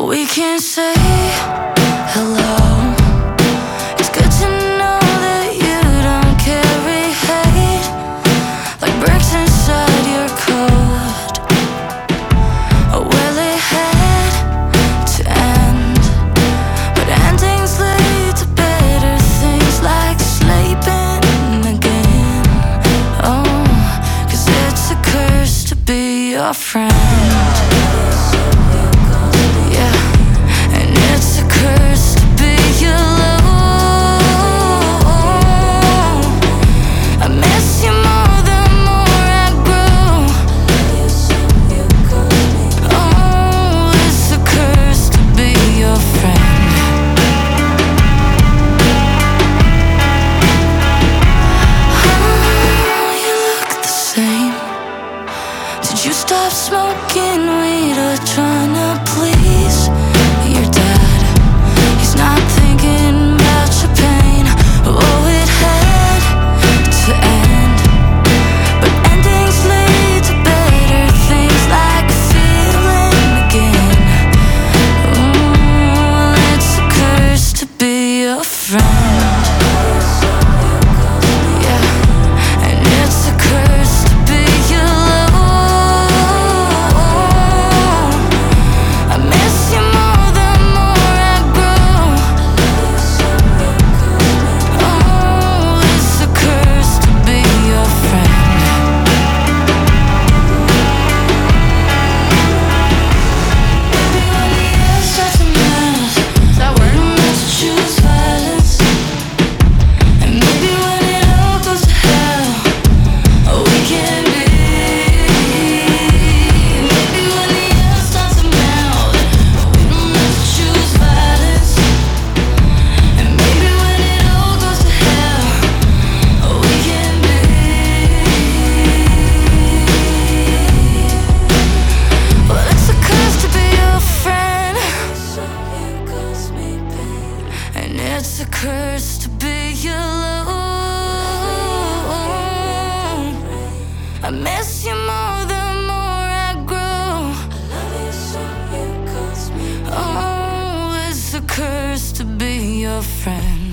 We can't say hello. It's good to know that you don't carry hate like bricks inside your coat. Well, it had to end, but endings lead to better things like sleeping again. Oh, 'cause it's a curse to be your friend. Did you stop smoking weed or trying to please your dad? He's not thinking about your pain. Oh, it had to end, but endings lead to better things like feeling again. Well, it's a curse to be your friend. It's a curse to be alone. I miss you more the more I grow. I love you so you cost me. Oh, it's a curse to be your friend.